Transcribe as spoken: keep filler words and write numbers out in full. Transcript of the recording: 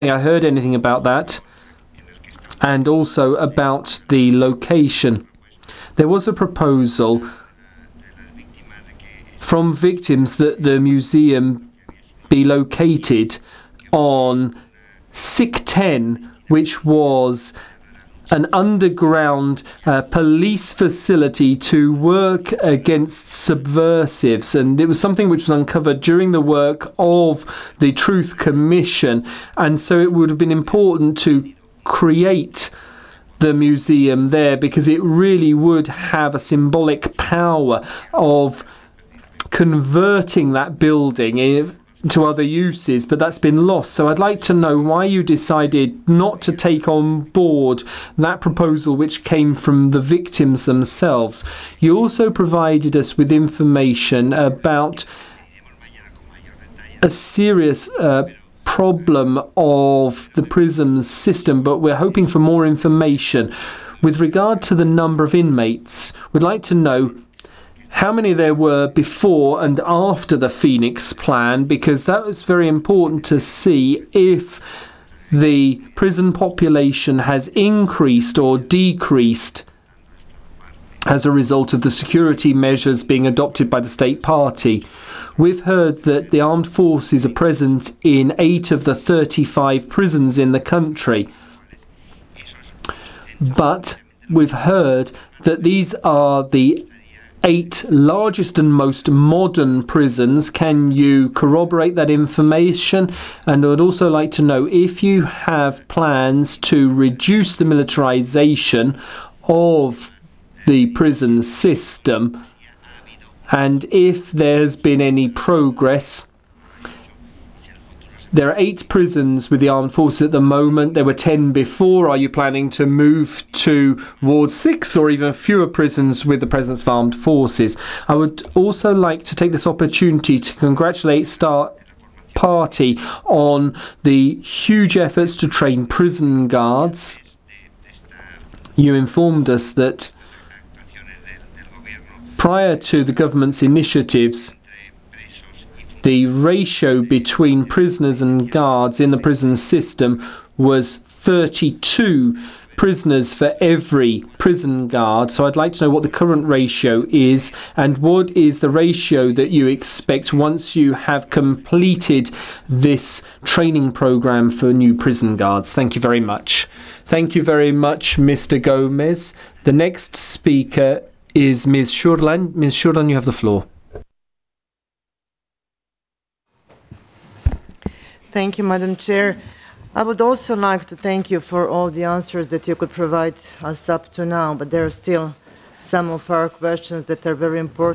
I heard anything about that, and also about the location. There was a proposal from victims that the museum be located on S I C ten, which was an underground uh, police facility to work against subversives, and it was something which was uncovered during the work of the Truth Commission, and so it would have been important to create the museum there because it really would have a symbolic power of converting that building to other uses, but that's been lost. So I'd like to know why you decided not to take on board that proposal which came from the victims themselves. You also provided us with information about a serious uh, problem of the prison system, but we're hoping for more information. With regard to the number of inmates, we'd like to know how many there were before and after the Phoenix Plan, because that was very important to see if the prison population has increased or decreased as a result of the security measures being adopted by the state party. We've heard that the armed forces are present in eight of the thirty-five prisons in the country, but we've heard that these are the eight largest and most modern prisons. Can you corroborate that information? And I would also like to know if you have plans to reduce the militarization of the prison system, and if there's been any progress. There are eight prisons with the armed forces at the moment. There were ten before. Are you planning to move towards six or even fewer prisons with the presence of armed forces? I would also like to take this opportunity to congratulate Star Party on the huge efforts to train prison guards. You informed us that prior to the government's initiatives, the ratio between prisoners and guards in the prison system was thirty-two prisoners for every prison guard. So I'd like to know what the current ratio is, and what is the ratio that you expect once you have completed this training program for new prison guards. Thank you very much. Thank you very much, Mister Gomez. The next speaker is Miz Shurlan. Miz Shurlan, you have the floor. Thank you, Madam Chair. I would also like to thank you for all the answers that you could provide us up to now, but there are still some of our questions that are very important.